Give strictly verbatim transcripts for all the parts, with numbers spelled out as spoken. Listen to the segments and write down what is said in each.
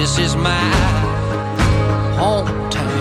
this is my hometown.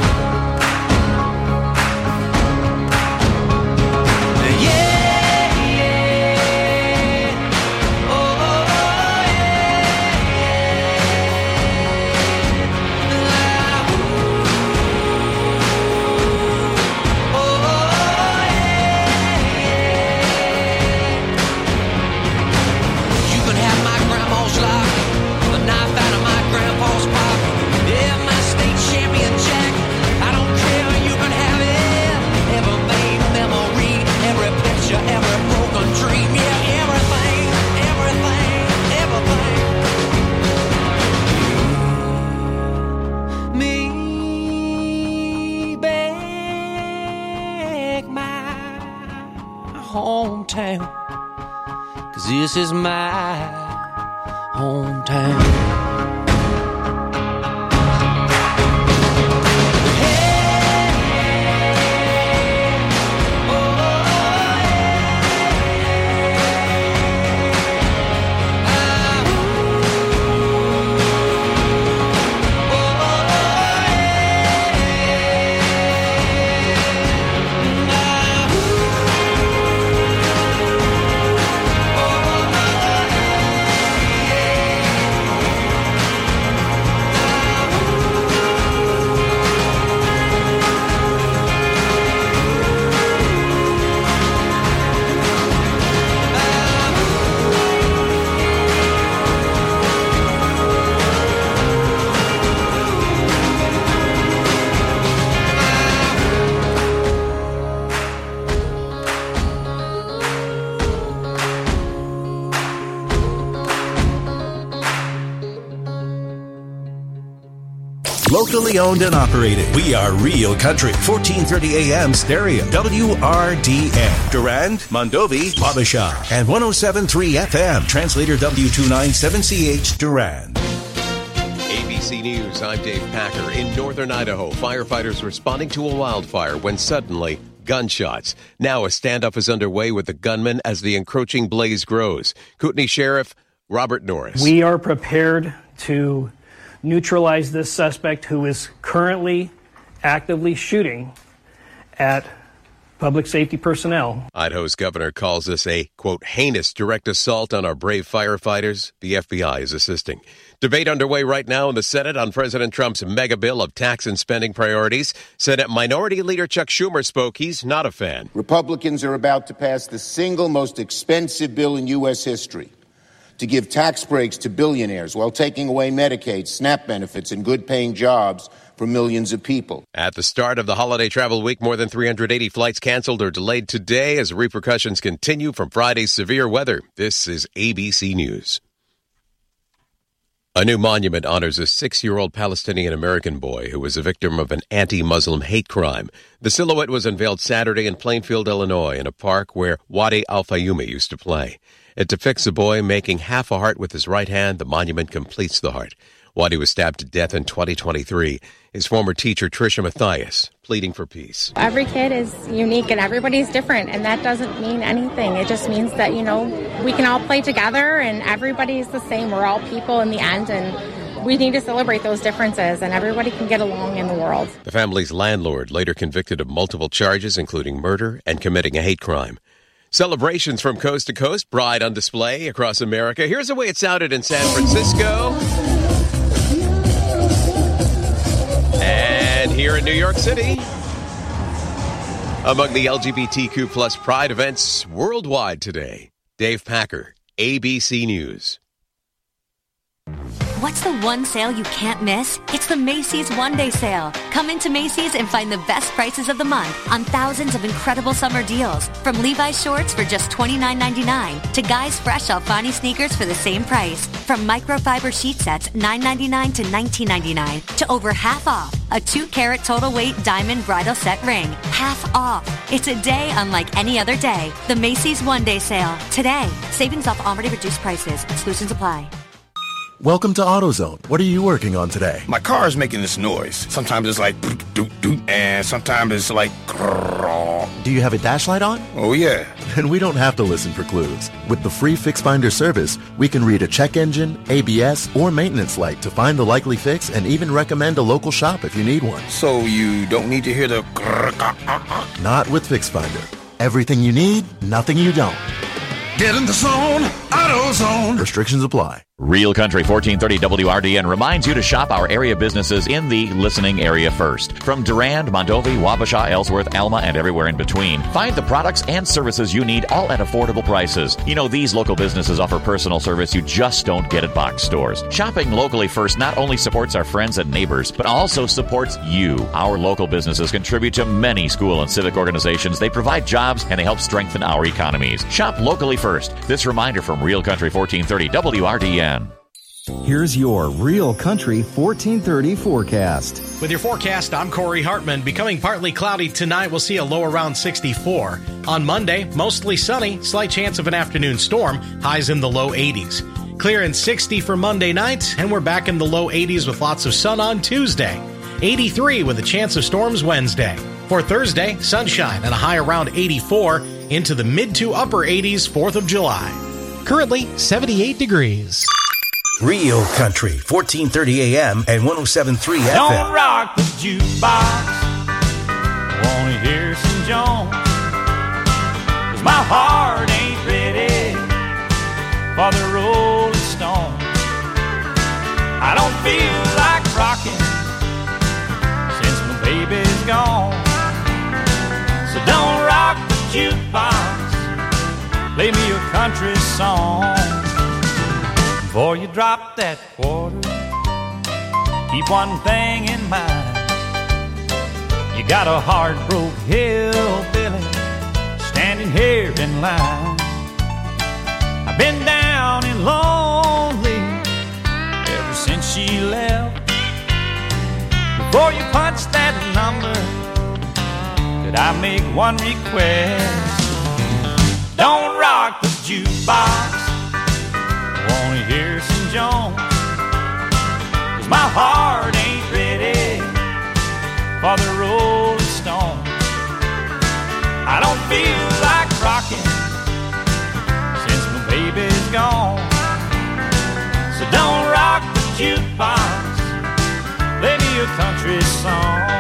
Hometown, 'cause this is my hometown. Locally owned and operated. We are Real Country. fourteen thirty A M stereo. W R D N. Durand, Mondovi, Wabasha. And one oh seven point three F M. Translator W two ninety-seven C H Durand. A B C News, I'm Dave Packer. In northern Idaho, firefighters responding to a wildfire when suddenly gunshots. Now a standoff is underway with the gunman as the encroaching blaze grows. Kootenai Sheriff Robert Norris. We are prepared to neutralize this suspect who is currently actively shooting at public safety personnel. Idaho's governor calls this a, quote, heinous direct assault on our brave firefighters. The F B I is assisting. Debate underway right now in the Senate on President Trump's mega bill of tax and spending priorities. Senate Minority Leader Chuck Schumer spoke. He's not a fan. Republicans are about to pass the single most expensive bill in U S history, to give tax breaks to billionaires while taking away Medicaid, SNAP benefits, and good-paying jobs for millions of people. At the start of the holiday travel week, more than three hundred eighty flights canceled or delayed today as repercussions continue from Friday's severe weather. This is A B C News. A new monument honors a six-year-old Palestinian-American boy who was a victim of an anti-Muslim hate crime. The silhouette was unveiled Saturday in Plainfield, Illinois, in a park where Wadi Al-Fayumi used to play. It depicts a boy making half a heart with his right hand. The monument completes the heart. Wadi was stabbed to death in twenty twenty-three. His former teacher, Tricia Matthias, pleading for peace. Every kid is unique and everybody's different, and that doesn't mean anything. It just means that, you know, we can all play together and everybody's the same. We're all people in the end, and we need to celebrate those differences, and everybody can get along in the world. The family's landlord, later convicted of multiple charges, including murder and committing a hate crime. Celebrations from coast to coast, Bride on display across America. Here's the way it sounded in San Francisco. And here in New York City. Among the L G B T Q plus Pride events worldwide today. Dave Packer, A B C News. What's the one sale you can't miss? It's the Macy's One Day Sale. Come into Macy's and find the best prices of the month on thousands of incredible summer deals. From Levi's shorts for just twenty-nine ninety-nine to Guy's Fresh Alfani sneakers for the same price. From microfiber sheet sets nine ninety-nine to nineteen ninety-nine to over half off. A two carat total weight diamond bridal set ring. Half off. It's a day unlike any other day. The Macy's One Day Sale. Today. Savings off already reduced prices. Exclusions apply. Welcome to AutoZone. What are you working on today? My car is making this noise. Sometimes it's like doot, doot, doot, and sometimes it's like grrr. Do you have a dash light on? Oh, yeah. Then we don't have to listen for clues. With the free Fix Finder service, we can read a check engine, A B S, or maintenance light to find the likely fix and even recommend a local shop if you need one. So you don't need to hear the grrr. Not with Fix Finder. Everything you need, nothing you don't. Get in the zone, AutoZone. Restrictions apply. Real Country fourteen thirty W R D N reminds you to shop our area businesses in the listening area first. From Durand, Mondovi, Wabasha, Ellsworth, Alma, and everywhere in between. Find the products and services you need, all at affordable prices. You know, these local businesses offer personal service you just don't get at box stores. Shopping locally first not only supports our friends and neighbors, but also supports you. Our local businesses contribute to many school and civic organizations. They provide jobs and they help strengthen our economies. Shop locally first. This reminder from Real Country fourteen thirty W R D N. Here's your Real Country fourteen thirty forecast. With your forecast, I'm Corey Hartman. Becoming partly cloudy tonight, we'll see a low around sixty-four. On Monday, mostly sunny, slight chance of an afternoon storm, highs in the low eighties. Clear and sixty for Monday night, and we're back in the low eighties with lots of sun on Tuesday. eighty-three with a chance of storms Wednesday. For Thursday, sunshine and a high around eighty-four, into the mid to upper eighties fourth of July. Currently, seventy-eight degrees. Real Country, fourteen thirty A M and one oh seven point three F M. Don't rock the jukebox. Wanna hear some Jones? 'Cause my heart ain't ready for the Rolling Stones. I don't feel like rocking since my baby's gone. So don't rock the jukebox. Play me a country song. Before you drop that quarter, keep one thing in mind. You got a heart-broke hillbilly standing here in line. I've been down and lonely ever since she left. Before you punch that number, could I make one request? Don't rock the jukebox. Wanna hear some Jones? 'Cause my heart ain't ready for the Rolling Stones. I don't feel like rocking since my baby's gone. So don't rock the jukebox. Play me a country song.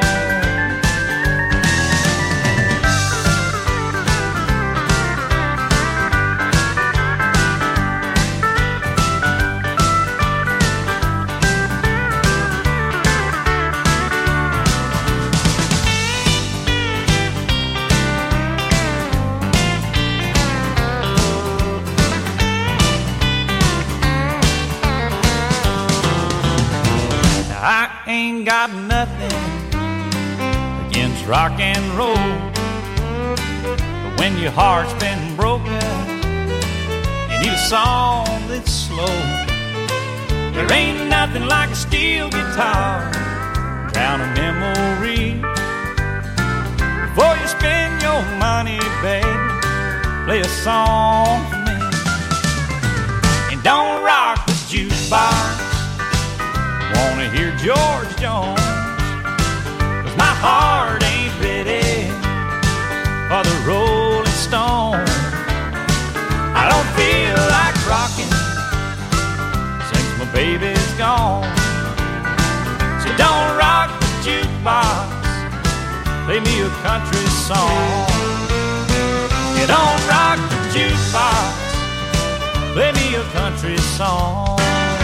I ain't got nothing against rock and roll, but when your heart's been broken, you need a song that's slow. There ain't nothing like a steel guitar, drown a memory. Before you spend your money, baby, play a song for me. And don't rock the jukebox. Wanna hear George Jones? 'Cause my heart ain't ready for the Rolling Stones. I don't feel like rocking since my baby's gone. So don't rock the jukebox. Play me a country song. You don't rock the jukebox. Play me a country song.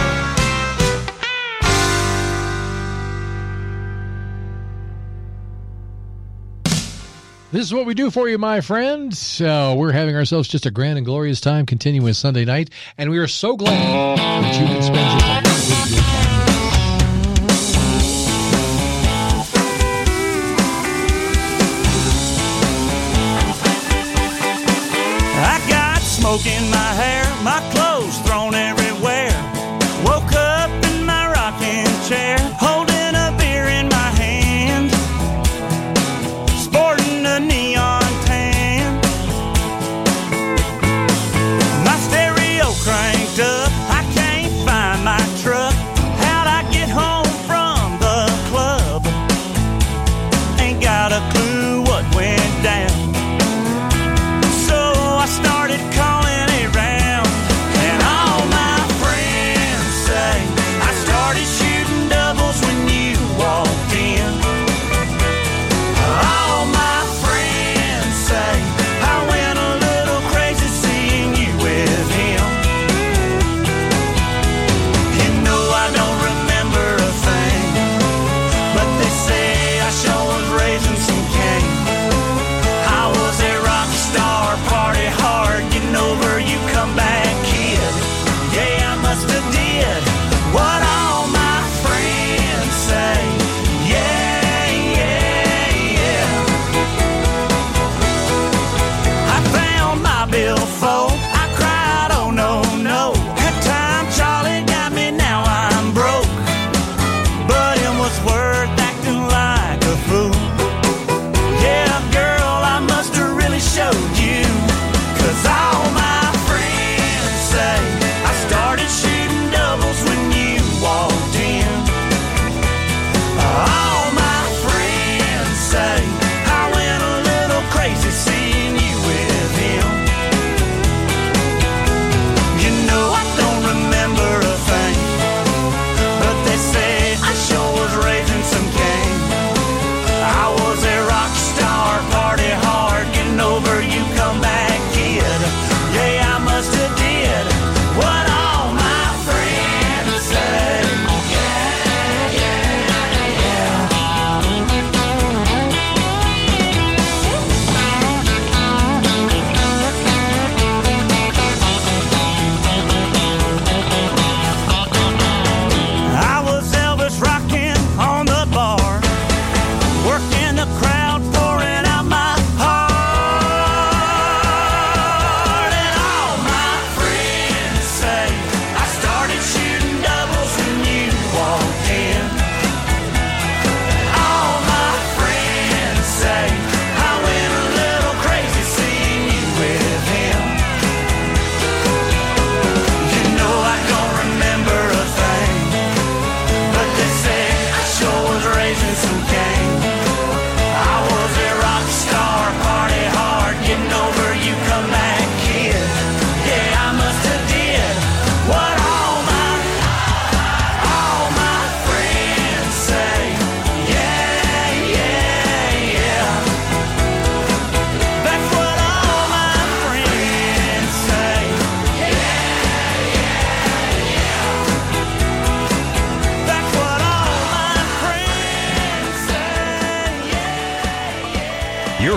This is what we do for you, my friends. Uh, we're having ourselves just a grand and glorious time continuing with Sunday night, and we are so glad that you can spend your time with your I got smoke in my hair, my clothes thrown everywhere. Woke up in my rocking chair, holding a beer in my hand, sporting a neon tan. My stereo cranked up, I can't find my truck.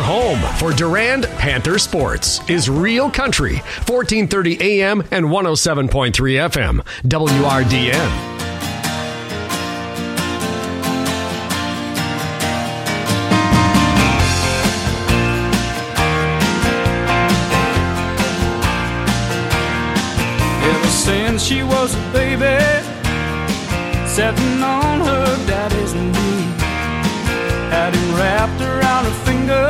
home for Durand Panther Sports is Real Country, fourteen thirty A M and one oh seven point three F M, W R D N. Since she was a baby, sitting on her daddy's knee, had him wrapped around her finger,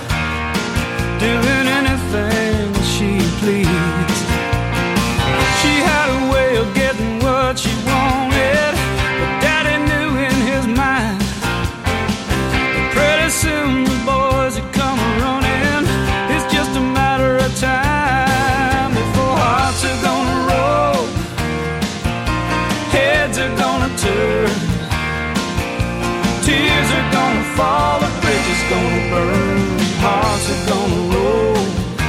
doing anything she pleased. She had a way of getting what she wanted, but daddy knew in his mind that pretty soon the boys would come running. It's just a matter of time before hearts are gonna roll, heads are gonna turn, tears are gonna fall, the bridge is gonna burn, hearts are gonna roll,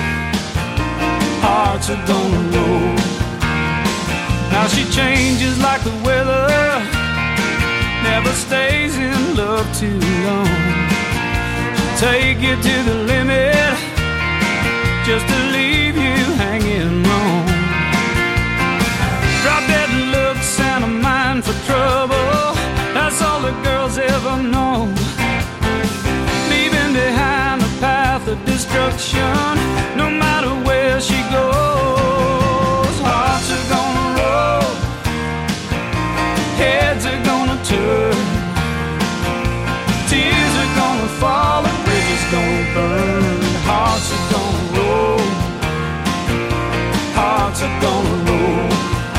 hearts are gonna roll. Now she changes like the weather, never stays in love too long. She'll take you to the limit just to leave you hanging on. Drop dead looks and a mind for trouble, that's all the girls ever know. Leaving behind a path of destruction, no matter where she goes. Hearts are gonna roll, heads are gonna turn, tears are gonna fall, the bridge is gonna burn. Hearts are gonna roll, hearts are gonna roll.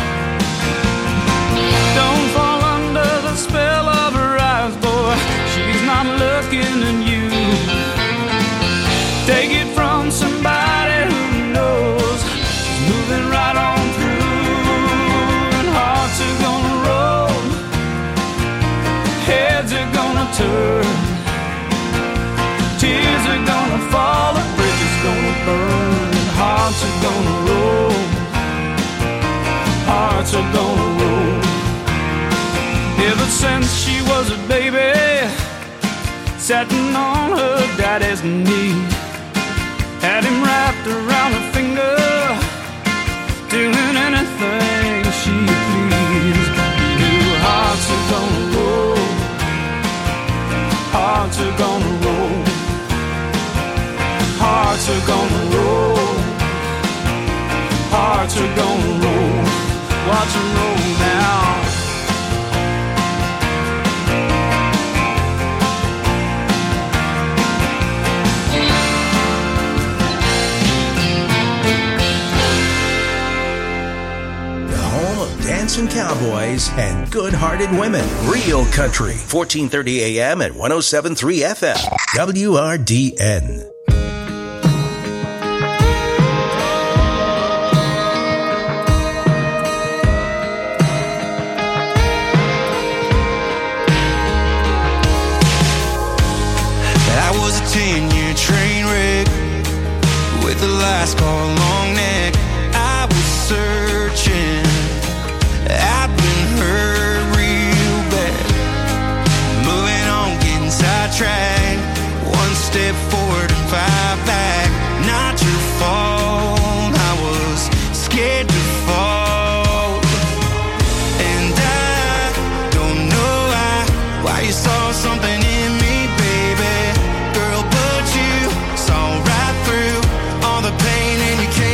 Don't fall under the spell of her eyes, boy, she's not looking at you. Take it from somebody who knows, she's moving right on through. And hearts are gonna roll, heads are gonna turn, tears are gonna fall, the bridge is gonna burn. And hearts are gonna roll, hearts are gonna roll. Ever since she was a baby, sitting on her daddy's knee, had him wrapped around her finger, doing anything she pleased. New hearts are gonna roll, hearts are gonna roll, hearts are gonna roll, hearts are gonna roll. Watch them roll now. Dancing cowboys and good-hearted women. Real Country, fourteen thirty A M and one oh seven point three F M, W R D N. I was a ten-year train wreck with the last call long neck. I was searching, I've been hurt real bad, moving on, getting sidetracked, one step forward and five back. Not your fault, I was scared to fall, and I don't know why, why you saw something in me, baby, girl, but you saw right through all the pain and you can't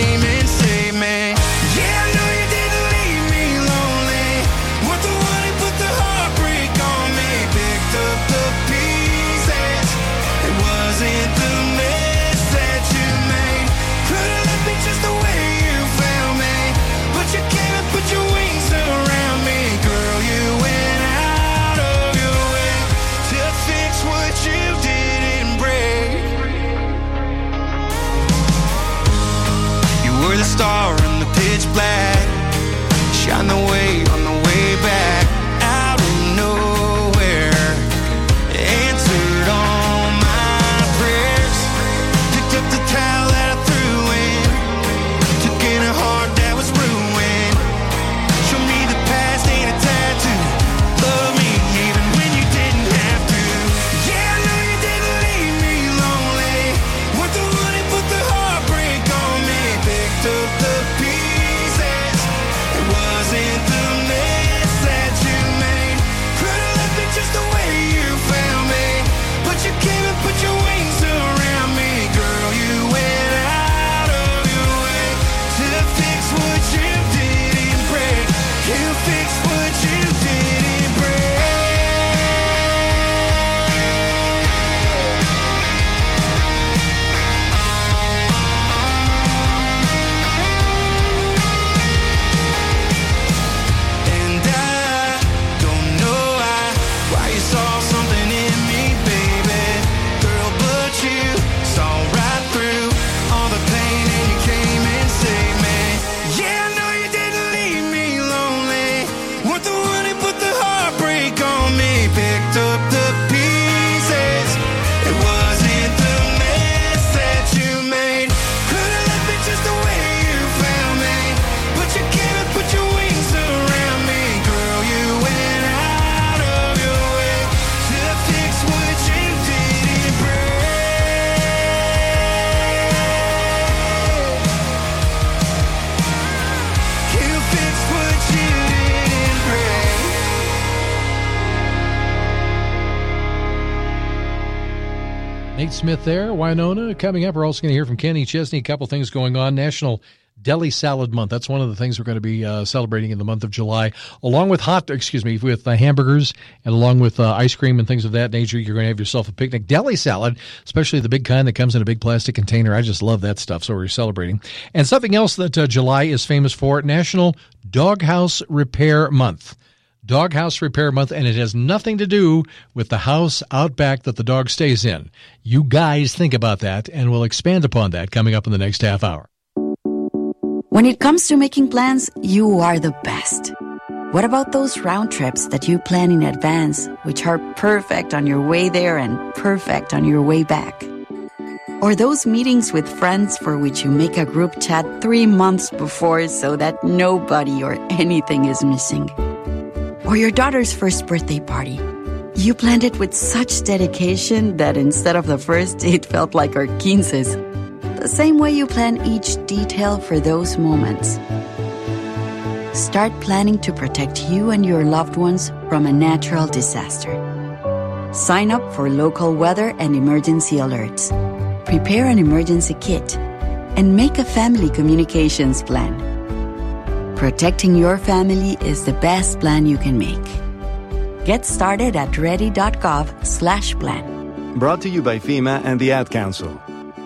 Nate Smith there, Winona. Coming up, we're also going to hear from Kenny Chesney. A couple things going on. National Deli Salad Month. That's one of the things we're going to be uh, celebrating in the month of July, along with hot, excuse me, with uh, hamburgers and along with uh, ice cream and things of that nature. You're going to have yourself a picnic. Deli salad, especially the big kind that comes in a big plastic container. I just love that stuff, so we're celebrating. And something else that uh, July is famous for, National Doghouse Repair Month. Doghouse Repair Month, and it has nothing to do with the house out back that the dog stays in. You guys think about that, and we'll expand upon that coming up in the next half hour. When it comes to making plans, you are the best. What about those round trips that you plan in advance, which are perfect on your way there and perfect on your way back? Or those meetings with friends for which you make a group chat three months before so that nobody or anything is missing? Or your daughter's first birthday party. You planned it with such dedication that instead of the first, it felt like our quinces. The same way you plan each detail for those moments. Start planning to protect you and your loved ones from a natural disaster. Sign up for local weather and emergency alerts. Prepare an emergency kit. And make a family communications plan. Protecting your family is the best plan you can make. Get started at ready.gov slash plan. Brought to you by FEMA and the Ad Council.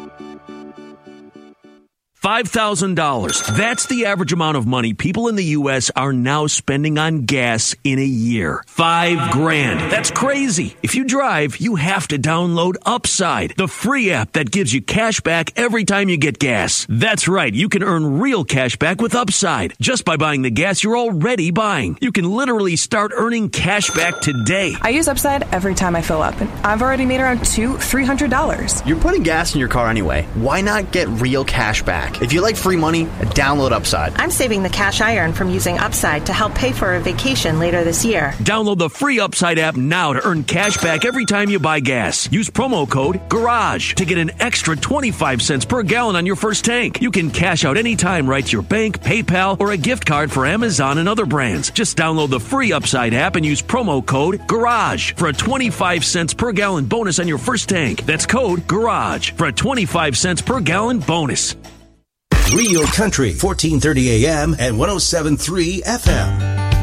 five thousand dollars. That's the average amount of money people in the U S are now spending on gas in a year. Five grand. That's crazy. If you drive, you have to download Upside, the free app that gives you cash back every time you get gas. That's right. You can earn real cash back with Upside just by buying the gas you're already buying. You can literally start earning cash back today. I use Upside every time I fill up, and I've already made around two, three hundred dollars. You're putting gas in your car anyway. Why not get real cash back? If you like free money, download Upside. I'm saving the cash I earn from using Upside to help pay for a vacation later this year. Download the free Upside app now to earn cash back every time you buy gas. Use promo code GARAGE to get an extra twenty-five cents per gallon on your first tank. You can cash out anytime right to your bank, PayPal, or a gift card for Amazon and other brands. Just download the free Upside app and use promo code GARAGE for a twenty-five cents per gallon bonus on your first tank. That's code GARAGE for a twenty-five cents per gallon bonus. Real Country, fourteen thirty A M and one oh seven point three F M.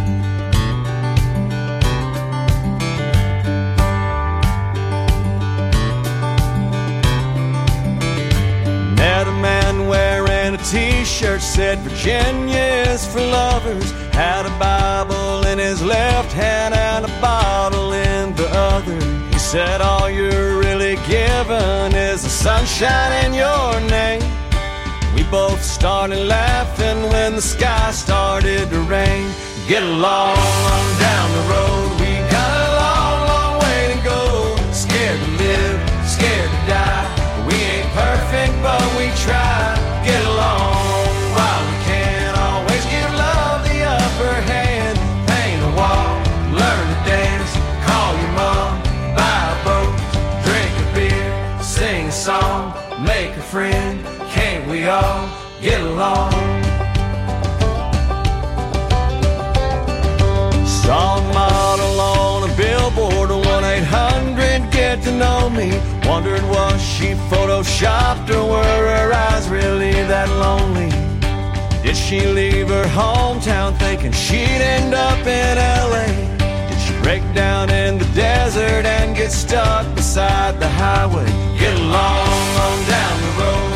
Met a man wearing a t-shirt said Virginia is for lovers. Had a Bible in his left hand and a bottle in the other. He said all you're really given is the sunshine in your name. We both started laughing when the sky started to rain. Get along on down the road. We got a long, long way to go. Scared to live, scared to die. We ain't perfect, but we try. Get along while we can. Always give love the upper hand. Paint a wall, learn to dance. Call your mom, buy a boat, drink a beer, sing a song, make a friend. Can't we all get along? Saw a model on a billboard, one eight hundred get to know me. Wondered was she photoshopped or were her eyes really that lonely? Did she leave her hometown thinking she'd end up in L A? Did she break down in the desert and get stuck beside the highway? Get along on down the road.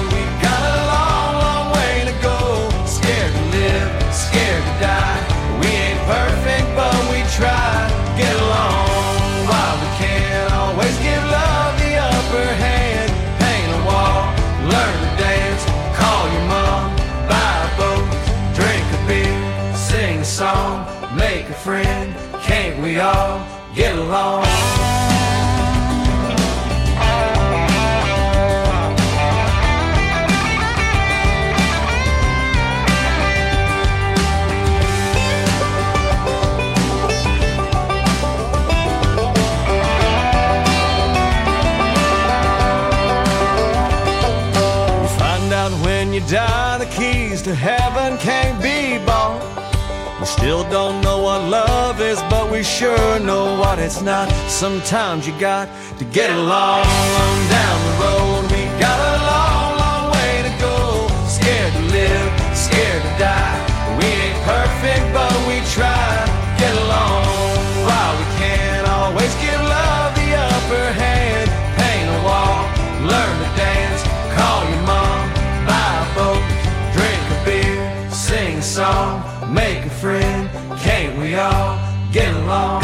Scared to die. We ain't perfect, but we try. Get along while we can. Always give love the upper hand. Paint a wall, learn to dance. Call your mom, buy a boat, drink a beer, sing a song, make a friend. Can't we all get along? Die, the to heaven can't be bought. We still don't know what love is, but we we sure know what it's not. Sometimes you got to get along down the road. We got a long, long way to go. Scared to live, scared to die. We ain't perfect, but we try. Get along while we can. Always give love the upper hand. Paint a wall, learn to dance. Call your mom, buy a boat, drink a beer, sing a song, make a friend. Can't we all get along?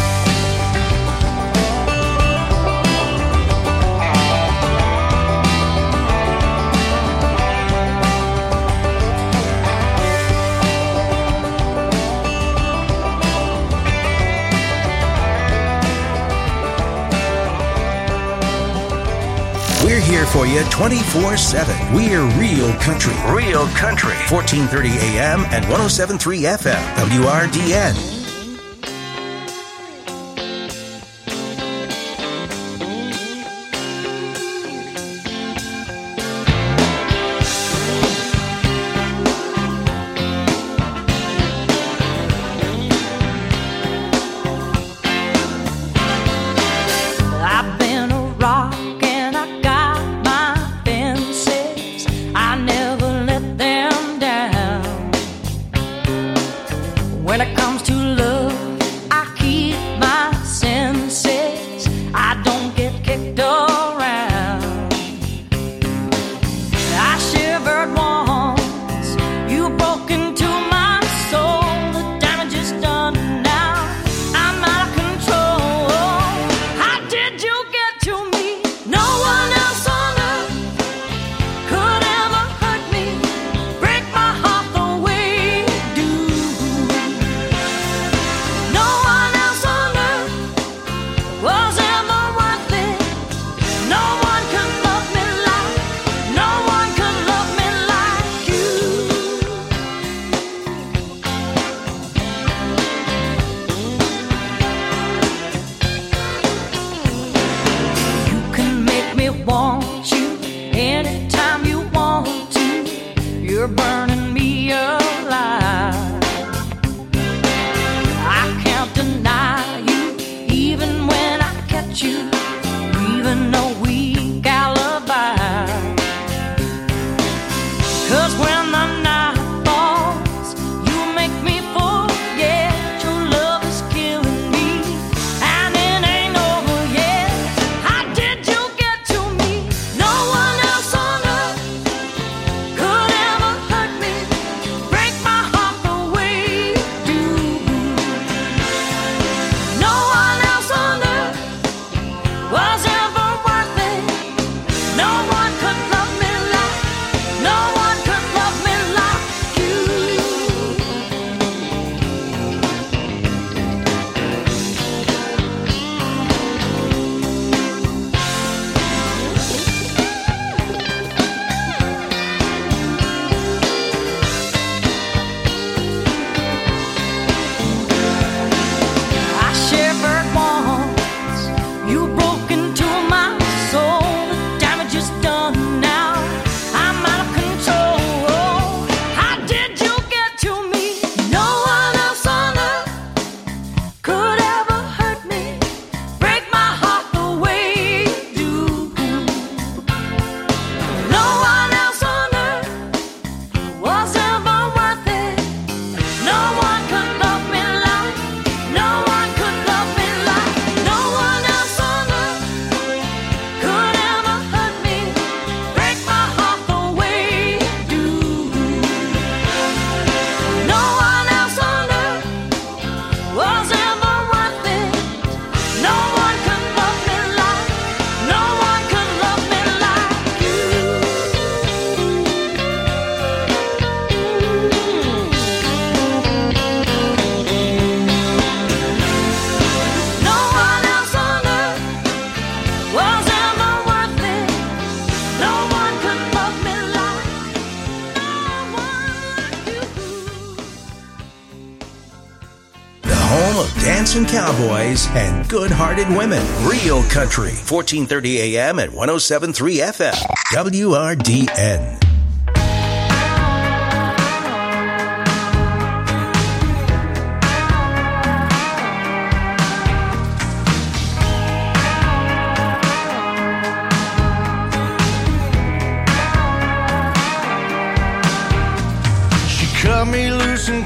We're here for you twenty-four seven. We're Real Country. Real Country. fourteen thirty A M and one oh seven point three F M. W R D N. I've been a rock and I got my fences. I never let them down. When it comes to love, I keep my senses. I don't get kicked around. I shivered once, you broke into my soul. The damage is done now. I'm out of control. How did you get to me? No one else on earth could ever hurt me, break my heart the way you do. No one else on earth was ever worth it. No one could love me like, no one could love me like you. You can make me want you anytime you want to. You're burning me alive. I can't deny you, even when I catch you, even a weak alibi. 'Cause when the night falls, you make me forget your love is killing me, and it ain't over yet. How did you get to me? No one else on earth could ever hurt me, break my heart the way you do. No one else on earth was ever worth it. No one could love me like, no one could love me like you. I shivered once, you broke into my soul. The damage is done now. I'm out of control. How did you get to me? No one else on earth could ever hurt me, break my heart the way you do. No one else on earth was ever worth it. No one could love me like, no one could love me like, no one else on earth could ever hurt me, break my heart the way you do. No one else on earth was ever worth it. No one could love me like, no one could love me like you. No one else on earth was ever worth it. No one could love me like, no one like you. The home of dancing cowboys and good-hearted women. Real Country. fourteen thirty A M and one oh seven point three F M. W R D N.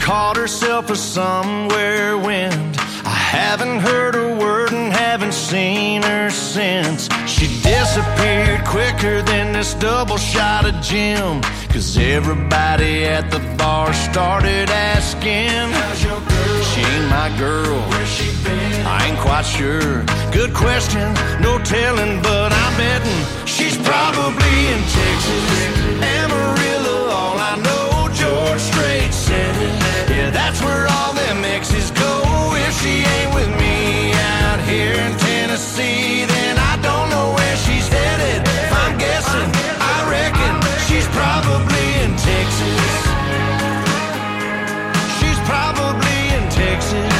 called herself a somewhere wind. I haven't heard a word and haven't seen her since. She disappeared quicker than this double shot of gin. Cause everybody at the bar started asking, how's your girl? She ain't my girl. Where's she been? I ain't quite sure. Good question, no telling, but I'm betting she's probably in Texas. Amarillo, all I know, George Strait said it. Yeah, that's where all them exes go. If she ain't with me out here in Tennessee, then I don't know where she's headed. If I'm guessing, I reckon she's probably in Texas. She's probably in Texas.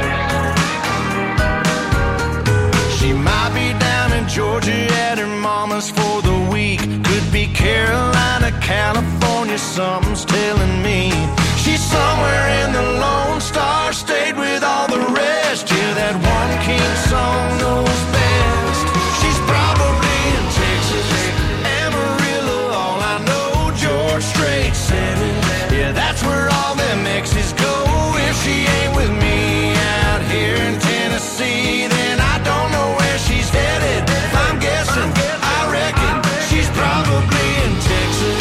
She might be down in Georgia at her mama's for the week. Could be Carolina, California, something's telling me. She's somewhere in the Lone Star State with all the rest. Yeah, that one king song knows best. She's probably in Texas. Amarillo, all I know, George Strait said it. Yeah, that's where all them exes go. If she ain't with me out here in Tennessee, then I don't know where she's headed. If I'm guessing, I reckon she's probably in Texas.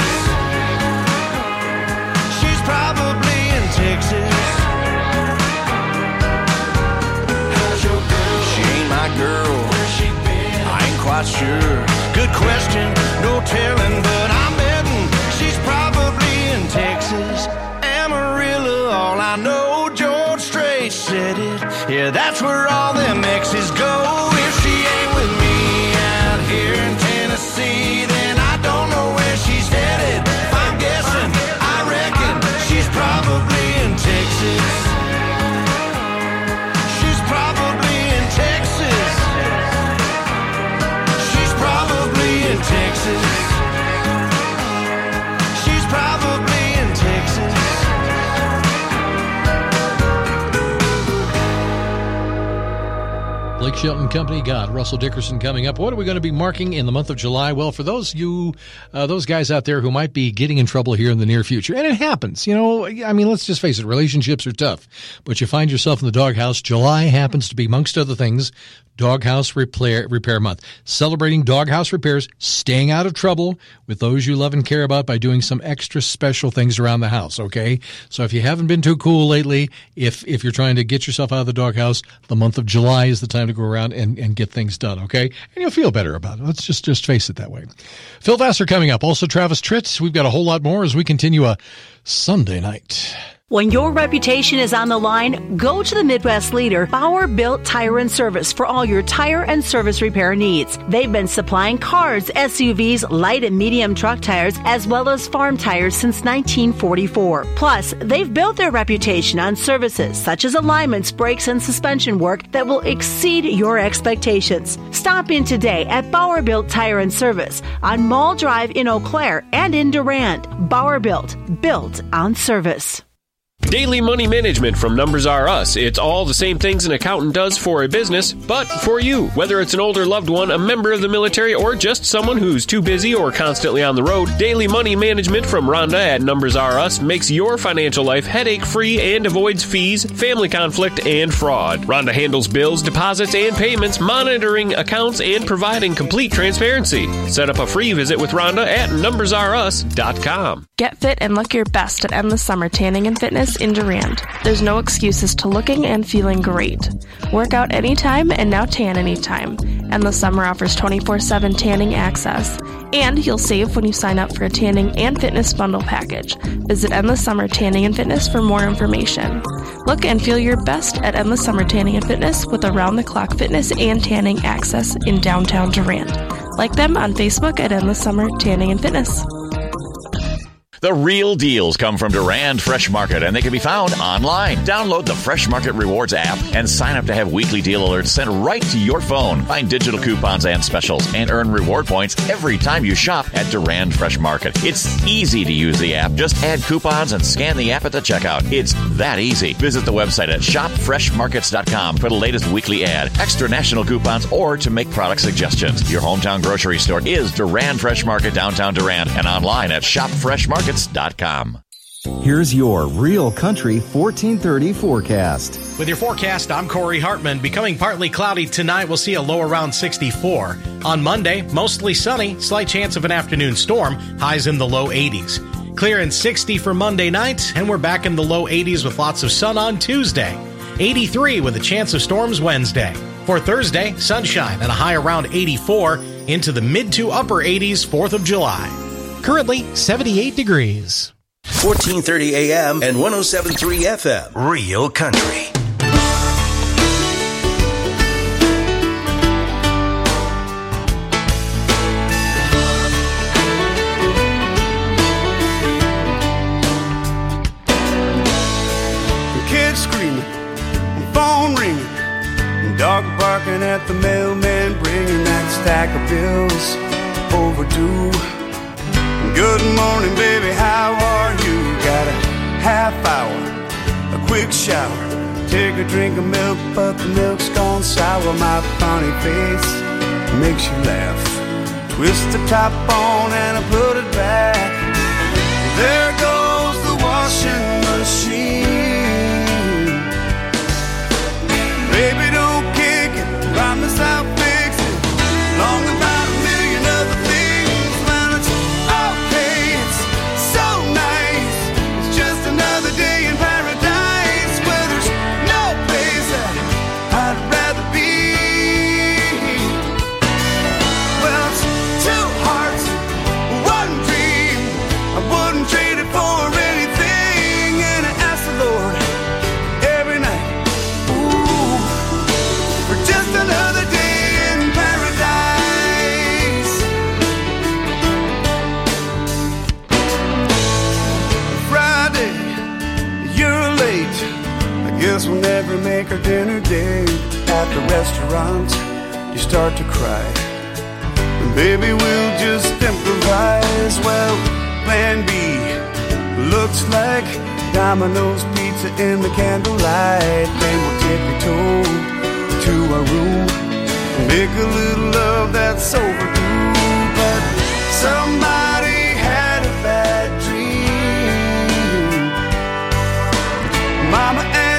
She's probably in Texas. How's your girl? She ain't my girl. Where's she been? I ain't quite sure. Good question, no telling, but I'm betting she's probably in Texas. Amarillo, all I know, George Strait said it. Yeah, that's where all them exes go. If she ain't with me out here in Tennessee, then I don't know where she's headed. If I'm guessing, I reckon she's probably in Texas. She's probably in Texas. She's probably in Texas. She's probably in Texas. Blake Shelton Company got Russell Dickerson coming up. What are we going to be marking in the month of July? Well, for those you, uh, those guys out there who might be getting in trouble here in the near future, and it happens, you know, I mean, let's just face it, relationships are tough, but you find yourself in the doghouse. July happens to be, amongst other things, Doghouse Repair, Repair Month. Celebrating doghouse repairs, staying out of trouble with those you love and care about by doing some extra special things around the house, okay? So if you haven't been too cool lately, if if you're trying to get yourself out of the doghouse, the month of July is the time to go around and, and get things done, okay? And you'll feel better about it. Let's just, just face it that way. Phil Vassar coming up. Also Travis Tritt. We've got a whole lot more as we continue a Sunday night. When your reputation is on the line, go to the Midwest leader, Bauer Built Tire and Service, for all your tire and service repair needs. They've been supplying cars, S U Vs, light and medium truck tires, as well as farm tires since nineteen forty-four. Plus, they've built their reputation on services such as alignments, brakes, and suspension work that will exceed your expectations. Stop in today at Bauer Built Tire and Service on Mall Drive in Eau Claire and in Durand. Bauer Built, built on service. Daily money management from Numbers R Us. It's all the same things an accountant does for a business, but for you. Whether it's an older loved one, a member of the military, or just someone who's too busy or constantly on the road, daily money management from Rhonda at Numbers R Us makes your financial life headache-free and avoids fees, family conflict, and fraud. Rhonda handles bills, deposits, and payments, monitoring accounts, and providing complete transparency. Set up a free visit with Rhonda at numbers r us dot com. Get fit and look your best at Endless Summer Tanning and Fitness in Durand. There's no excuses to looking and feeling great. Work out anytime and now tan anytime. Endless Summer offers twenty-four seven tanning access. And you'll save when you sign up for a tanning and fitness bundle package. Visit Endless Summer Tanning and Fitness for more information. Look and feel your best at Endless Summer Tanning and Fitness with around-the-clock fitness and tanning access in downtown Durand. Like them on Facebook at Endless Summer Tanning and Fitness. The real deals come from Durand Fresh Market, and they can be found online. Download the Fresh Market Rewards app and sign up to have weekly deal alerts sent right to your phone. Find digital coupons and specials and earn reward points every time you shop at Durand Fresh Market. It's easy to use the app. Just add coupons and scan the app at the checkout. It's that easy. Visit the website at shop fresh markets dot com for the latest weekly ad, extra national coupons, or to make product suggestions. Your hometown grocery store is Durand Fresh Market, downtown Durand, and online at shop fresh markets dot com. Here's your Real Country fourteen thirty forecast. With your forecast, I'm Corey Hartman. Becoming partly cloudy tonight, we'll see a low around sixty-four. On Monday, mostly sunny, slight chance of an afternoon storm, highs in the low eighties. Clear and sixty for Monday night, and we're back in the low eighties with lots of sun on Tuesday. eighty-three with a chance of storms Wednesday. For Thursday, sunshine and a high around eighty-four, into the mid to upper eighties fourth of July. Currently, seventy-eight degrees. fourteen thirty A M and one oh seven point three F M. Real Country. The kids screaming, phone ringing, dog barking at the mailman, bringing that stack of bills overdue. Good morning, baby, how are you? Got a half hour, a quick shower, take a drink of milk, but the milk's gone sour. My funny face makes you laugh. Twist the top on and I put it back. There goes the washing machine. Baby, don't kick it, promise I'll fix it. Long about a million other things. We'll never make our dinner date at the restaurant. You start to cry, and baby, we'll just improvise. Well, plan B looks like Domino's pizza in the candlelight. Then we'll tippy-toe to our room and make a little love that's overdue. But somebody had a bad dream. Mama and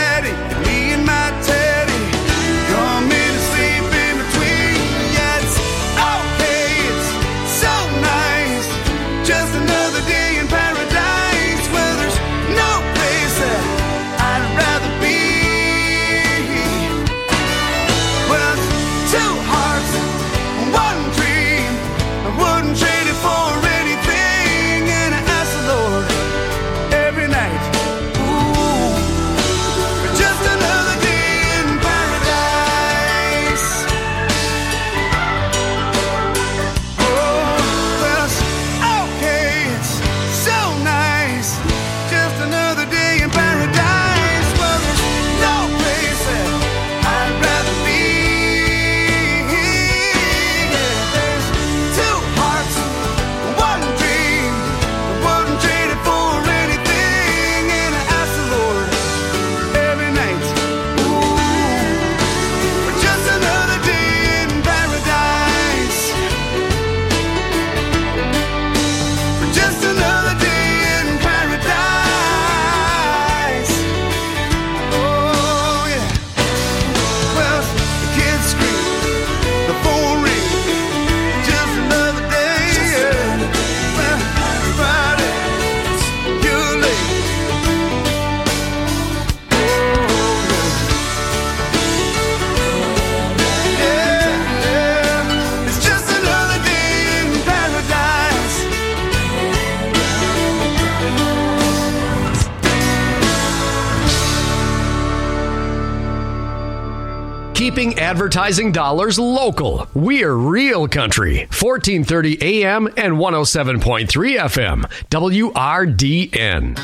Keeping advertising dollars local. We're Real Country. fourteen thirty A M and one oh seven point three F M. W R D N.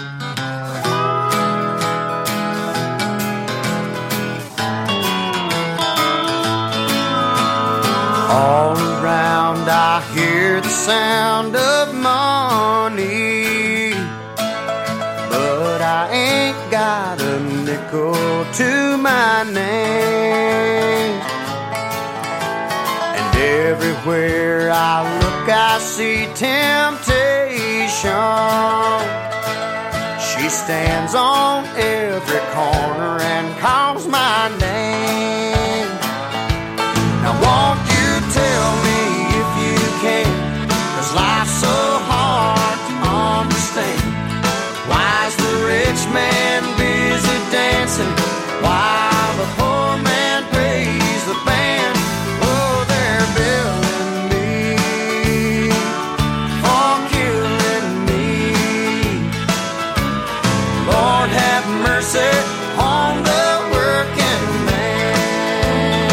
All around I hear the sound of money, but I ain't got a nickel to my name. And everywhere I look I see temptation, She stands on every corner and calls my name. Now won't you tell me if you can, 'cause life's so hard to understand. Why's the rich man busy dancing while the poor man pays the band? Oh, they're billing me for killing me. Lord have mercy on the working man.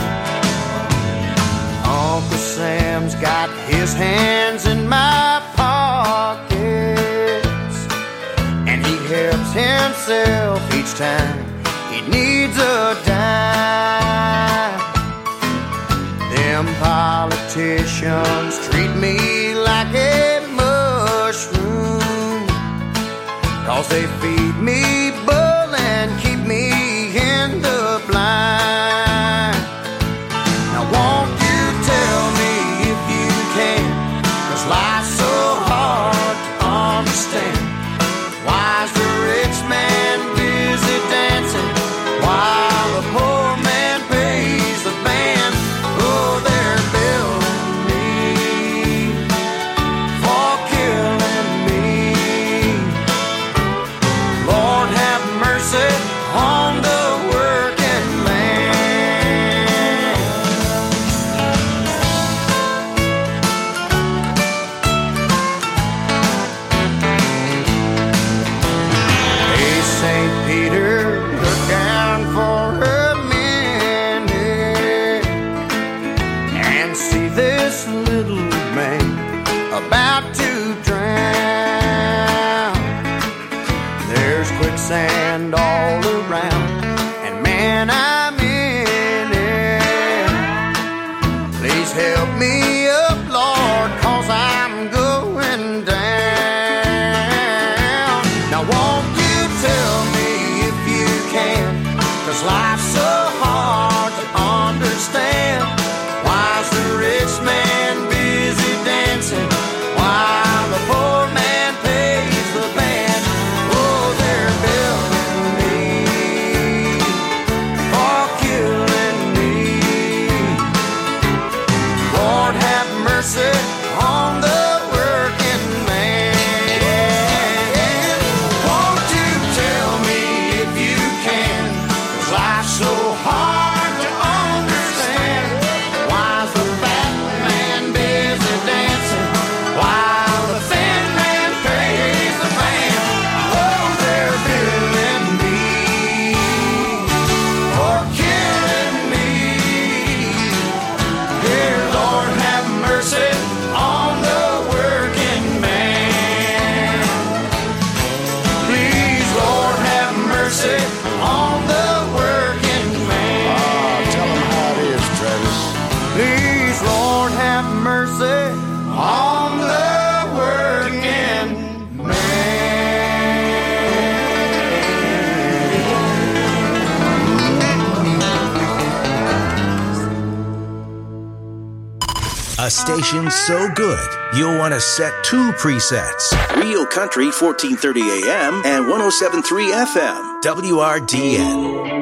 Uncle Sam's got his hands in my pockets, and he helps himself each time he needs a dime. Them politicians treat me like a mushroom, 'cause they feed me bull and keep me in the blind. Now won't you tell me if you can, 'cause life's so hard to understand. Why's the rich man busy dancing while the poor man pays the band? Oh, they're billing me for killing me. Lord have mercy on the working man. Hey, Saint Peter, look down for a minute and see this little man about to drown. There's quicksand all around, and man, I'm in it. Please help me up, Lord, 'cause I'm going down. Now won't you tell me if you can, 'cause life's so hard to understand. Why's the rich man busy dancing while the poor man pays the band? Oh, they're billing me for killing me. Lord have mercy on the working man. Won't you tell me if you can, 'cause life's so hard to understand. Why's the fat man busy dancing while the thin man pays the band? Oh, they're billing me for killing me. Dear Lord have mercy on the working man. Please, Lord have mercy on the working man. Oh, tell him how it is, Travis. Please, Lord have mercy on the working A station so good, you'll want to set two presets. Real Country fourteen thirty A M and one oh seven point three F M, W R D N.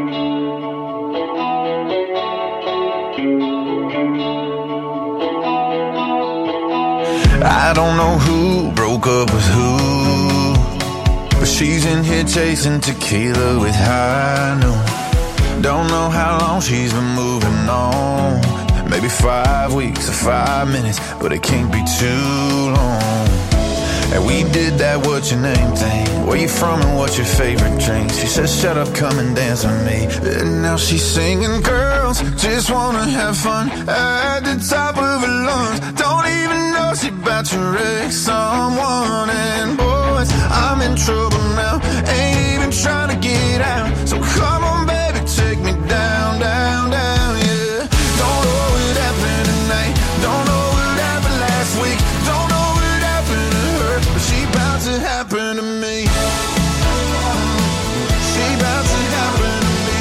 I don't know who broke up with who, but she's in here chasing tequila with high noon. Don't know how long she's been moving on. Maybe five weeks or five minutes, but it can't be too long. And we did that what's your name thing. Where you from and what's your favorite drink? She says shut up, come and dance with me. And now she's singing, girls just wanna have fun at the top of her lungs. Don't even know she about to wreck someone. And boys, I'm in trouble now, ain't even trying to get out. So come on baby, take me down, down, down, yeah. Don't know what happened tonight, don't know what happened last week, don't know what happened to her, but she about to happen to me. She about to happen to me.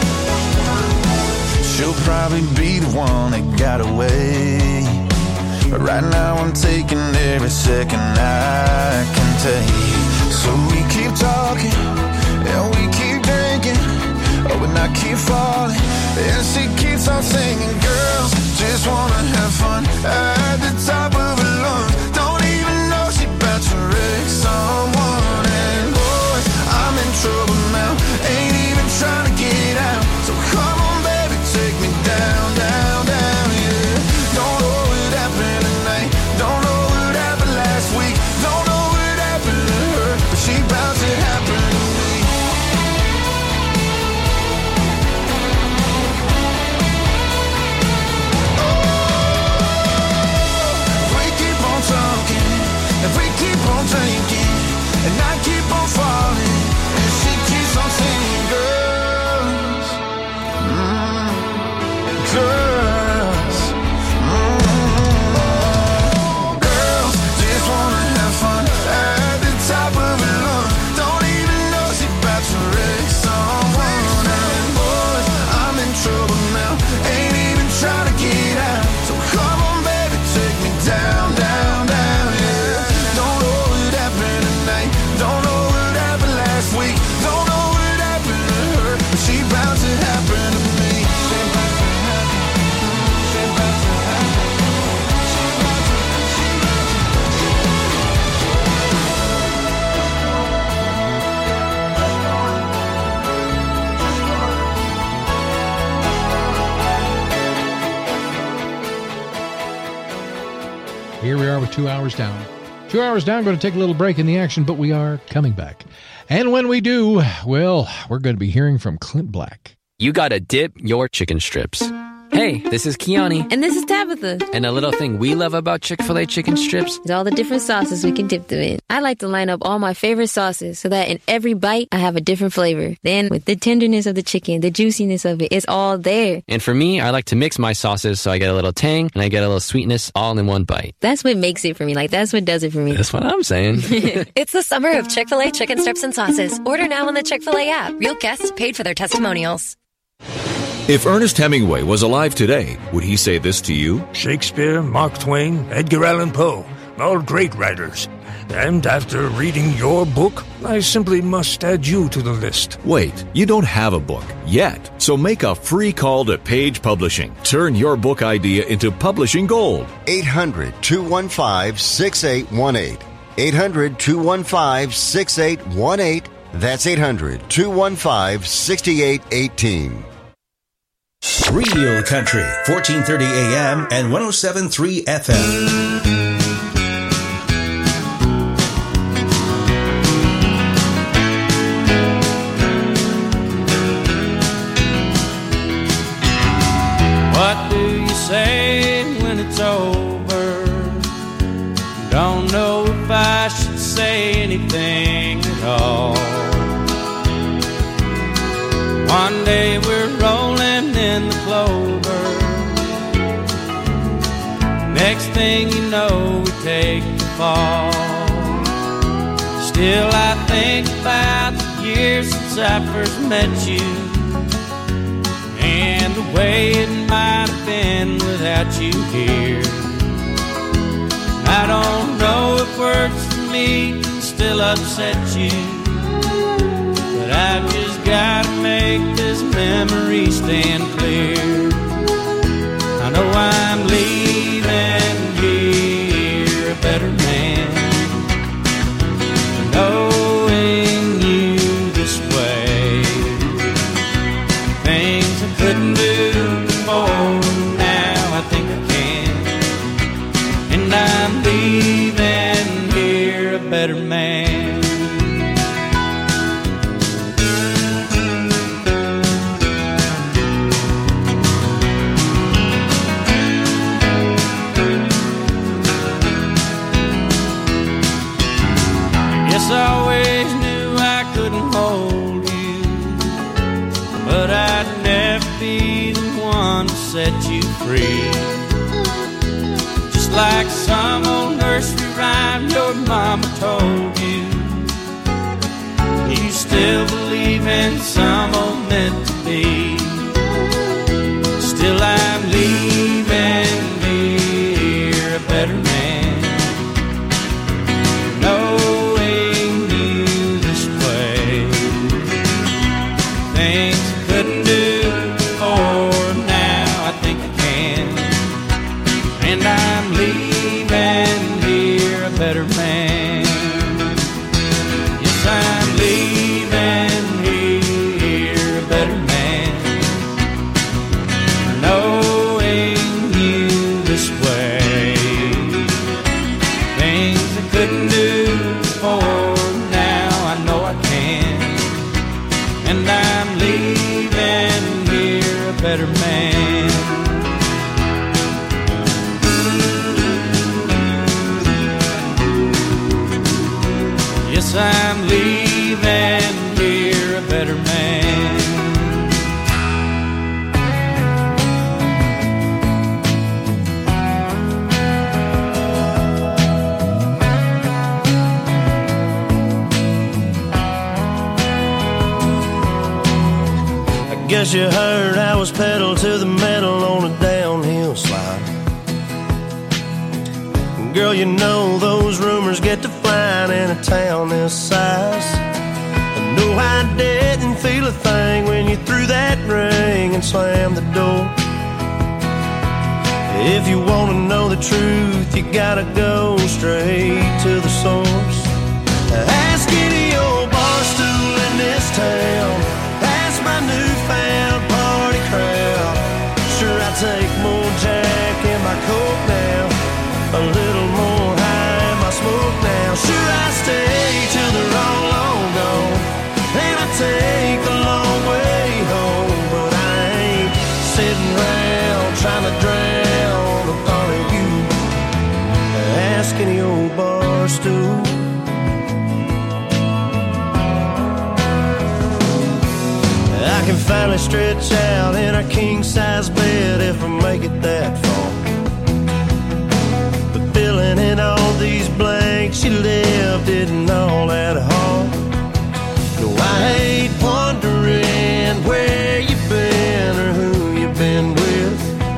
She'll probably be the one that got away. Right now I'm taking every second I can take. So we keep talking, and we keep drinking, oh, and I keep falling, and she keeps on singing. Girls just wanna have fun at the top of her lungs. Don't even know she about to wreck someone. And boys, I'm in trouble now, ain't even trying to get out. So come on baby, take me down, down, down, yeah. Don't know what happened tonight, don't know what happened last week, don't know what happened to her, but she bout to happen to me. If we keep on drinking, and I keep on falling, and she keeps on singing, girls, mm, girls, mm, girls just wanna have fun at the top of her lungs. Don't even know she about to wreck someone. And boys, I'm in trouble now, ain't even trying to get out. So come on baby, take me down, down, down, yeah. Don't know what happened tonight, don't know what happened last week, don't know what happened to her, but she bound to happen to me. She bound to happen, she bound to happen, she bound to, she bound Here we are with two hours down. Two hours down, going to take a little break in the action, but we are coming back. And when we do, well, we're going to be hearing from Clint Black. You gotta dip your chicken strips. Hey, this is Kiani. And this is Tabitha. And a little thing we love about Chick-fil-A chicken strips is all the different sauces we can dip them in. I like to line up all my favorite sauces so that in every bite, I have a different flavor. Then, with the tenderness of the chicken, the juiciness of it, it's all there. And for me, I like to mix my sauces so I get a little tang and I get a little sweetness all in one bite. That's what makes it for me. Like, that's what does it for me. That's what I'm saying. It's the summer of Chick-fil-A chicken strips and sauces. Order now on the Chick-fil-A app. Real guests paid for their testimonials. If Ernest Hemingway was alive today, would he say this to you? Shakespeare, Mark Twain, Edgar Allan Poe, all great writers. And after reading your book, I simply must add you to the list. Wait, you don't have a book yet, so make a free call to Page Publishing. Turn your book idea into publishing gold. eight hundred, two one five, six eight one eight. eight hundred, two one five, six eight one eight. That's eight hundred, two one five, six eight one eight. Real Country, fourteen thirty A M and one oh seven point three F M. What do you say when it's over? Don't know if I should say anything at all. One day we're rolling in the clover. Next thing you know, we take the fall. Still I think about the years since I first met you, and the way it might have been without you here. I don't know if words for me can still upset you, but I've just gotta make this memory stand clear. I know I'm leaving here a better man, knowing you this way. Things I couldn't do before, now I think I can. And I'm leaving here a better man. I always knew I couldn't hold you, but I'd never be the one to set you free. Just like some old nursery rhyme your mama told you, you still believe in some old meant to be. Still I'm leaving here a better things I couldn't do before, now I think I can. And I'm leaving here a better man. Yes, I'm leaving here a better man, knowing you this way. Things I couldn't do before, now I know I can. And I'm leaving here a better man. Yes, I'm leaving here a better man. I guess you heard I was pedal to the metal on a downhill slide. Girl, you know those rumors get to flying in a town this size. I know I didn't feel a thing when you threw that ring and slammed the door. If you want to know the truth, you gotta go straight to the source. Ask any old bar stool in this town, ask my newfound party crowd. Sure, I take more Jack in my coke now, a little more high in my smoke now. Sure, I stay till they're all long gone, and I take the long way home. But I ain't sitting around trying to drown the thought of you. Ask any old bar stool. I can finally stretch out in a king-size bed if I make it that far. But filling in all these blanks, you lived it and all that hard. No, I hate wondering where you've been or who you've been with.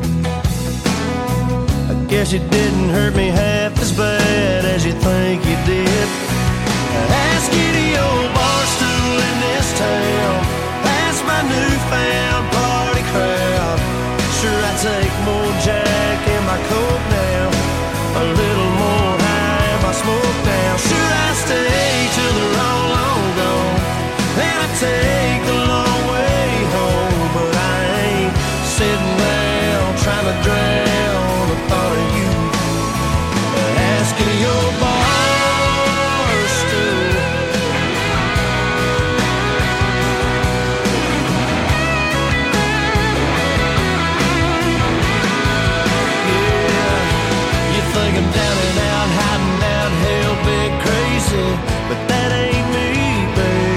I guess it didn't hurt me half as bad as you think you did. Ask any old bar stool in this town, my newfound party crowd. Sure, I take more Jack in my coke now, a little more high in my smoke now. Sure, I stay till they're all long gone, and I take the long way home. But I ain't sitting around trying to drown the thought of you. Ask any old bar stool. I'm down and out, hiding out, hell bent crazy, but that ain't me,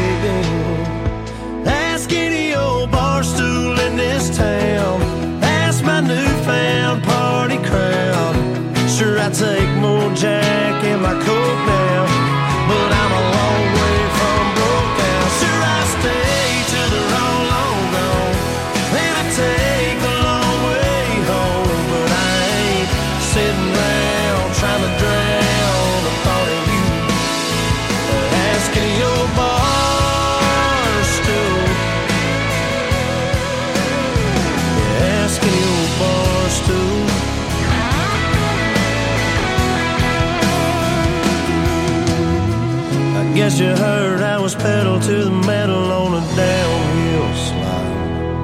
baby. Ask any old bar stool in this town, ask my newfound party crowd. Sure, I take more Jack in my coke now, but I'm a long way from broke now. Sure, I stay till they're all long gone, and I take the long way home. But I ain't sitting around trying to drown the thought of you. Ask any old bar stool. Ask any old bar stool. I guess you heard I was pedal to the metal on a downhill slide.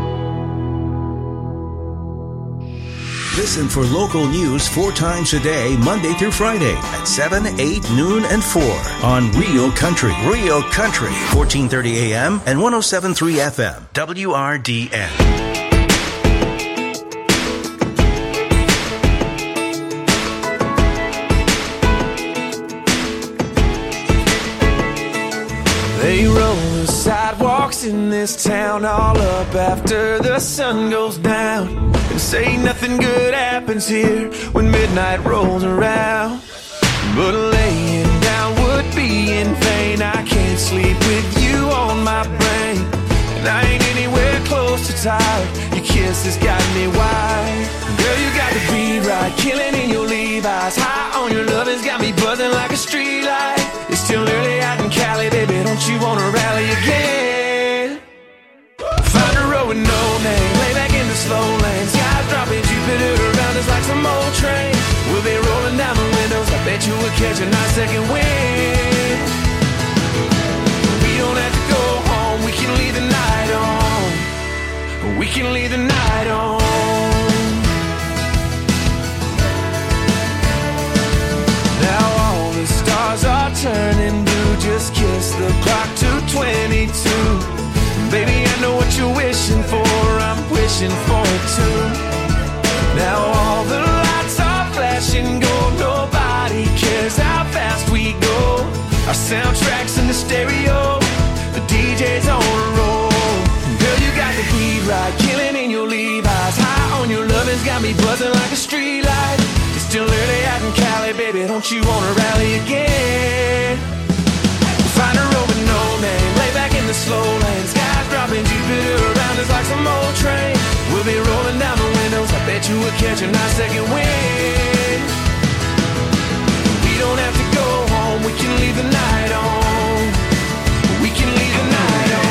Listen for local news four times a day, Monday through Friday at seven, eight, noon, and four on Real Country. Real Country, fourteen thirty A M and one oh seven point three F M, W R D N. They roll the sidewalks in this town all up after the sun goes down, and say nothing good happens here when midnight rolls around. But laying down would be in vain. I can't sleep with you on my brain, and I ain't anywhere close to tired. Your kiss has got me wired. Girl, you got the beat right, killing in your Levi's. High on your love has got me buzzing like a street light. It's still early out in Cali, baby, don't you wanna rally again? catch a nice second wind. We don't have to go home, we can leave the night on. We can leave the night on. Now all the stars are turning blue. Just kiss the clock to twenty-two. Baby, I know what you're wishing for, I'm wishing for it too. Now all the lights are flashing gold. Nobody cares how fast we go. Our soundtrack's in the stereo, the D J's on a roll. Girl, you got the beat right, killing in your Levi's. High on your lovin's got me buzzing like a street light. It's still early out in Cali, baby, don't you wanna rally again? Find a road with no name, lay back in the slow lane. Skies dropping, Jupiter around us like some old train. We'll be rolling down the windows, I bet you we'll catch a nice second wind. We don't have to go home, we can leave the night on. We can leave the night on.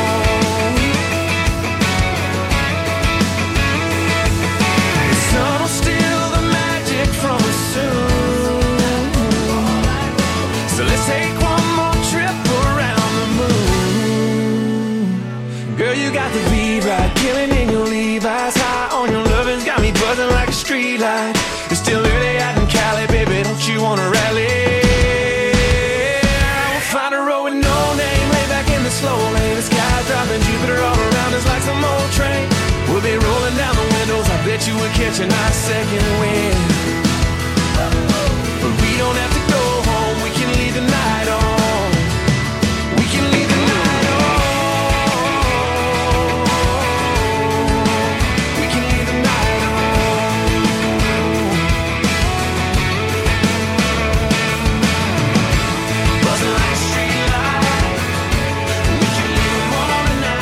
The sun will steal the magic from us soon. So let's take one more trip around the moon. Girl, you got the beat right, killing in your Levi's. High on your lovin's got me buzzing like a street light. It's still early out in Cali, baby, don't you wanna rally? We'll find a road with no name, lay back in the slow lane. The sky's dropping, Jupiter all around us like some old train. We'll be rolling down the windows, I bet you we'll catch a nice second wind. But we don't have to go home, we can leave the night on. We can leave the night on. We can leave the night on. Buzzing like a street light. We can leave them all tonight.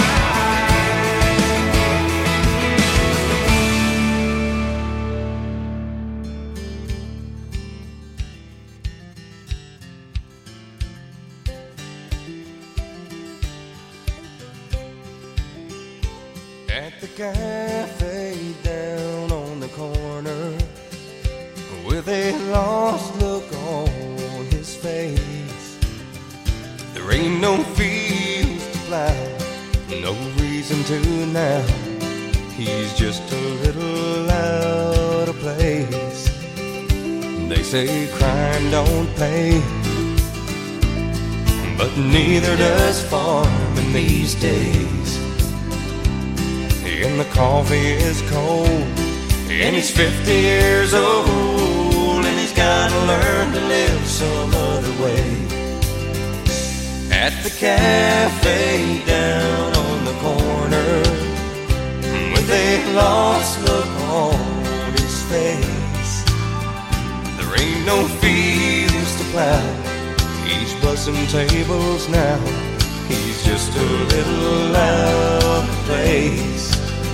At the cafe down on the corner, with a lost look on his face, there ain't no fields to plow, no reason to now. He's just a little out of place. They say crime don't pay, but neither does farming these days. And the coffee is cold, and he's fifty years old, and he's gotta learn to live some other way. At the cafe down on the corner, with a lost look on his face, there ain't no fields to plow, he's bussing tables now. He's just a little out of place.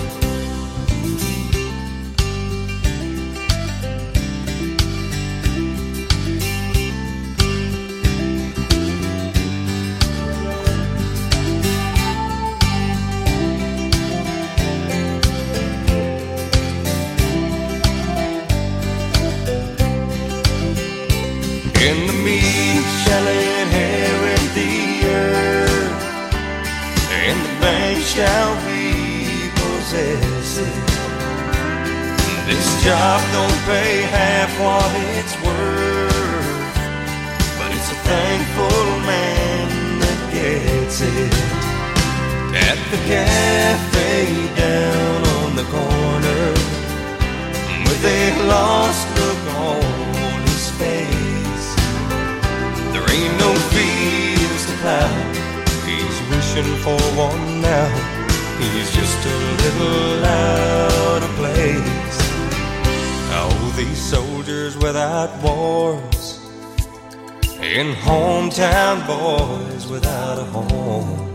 In the meek shall inherit the earth, and the bank shall repossess it. This job don't pay half what it's worth, but it's a thankful man that gets it. At the cafe down on the corner, with a lost look on his face, there ain't no fields to plow, he's wishing for one now. He's just a little out of place. Oh, these soldiers without wars, and hometown boys without a home,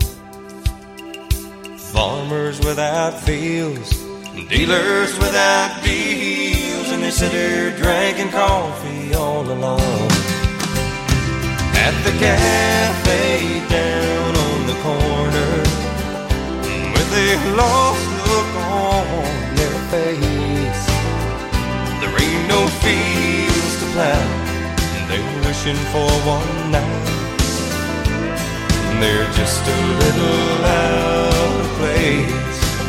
farmers without fields, dealers without deals, and they sit there drinking coffee all alone. At the cafe down on the corner, with a lost look on their face, there ain't no fields to plow, they're wishing for one night. They're just a little out of place.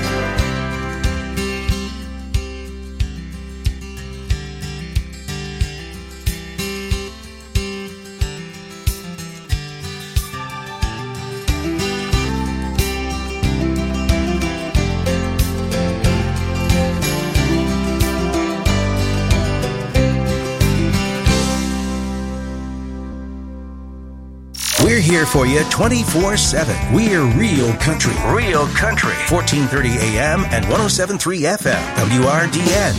We're here for you twenty-four seven. We're Real Country. Real Country. fourteen thirty A M and one oh seven point three F M. W R D N.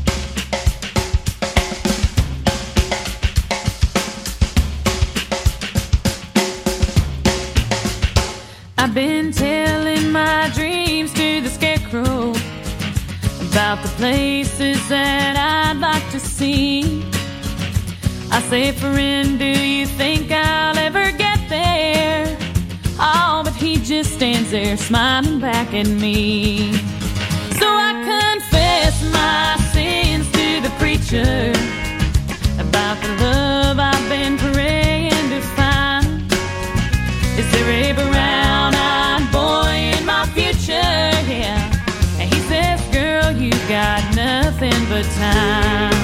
I've been telling my dreams to the scarecrow about the places that I'd like to see. I say, friend, do you think I'll ever get there? Oh, but he just stands there smiling back at me. So I confess my sins to the preacher about the love I've been praying to find. Is there a brown-eyed boy in my future? Yeah. And he says, girl, you got nothing but time.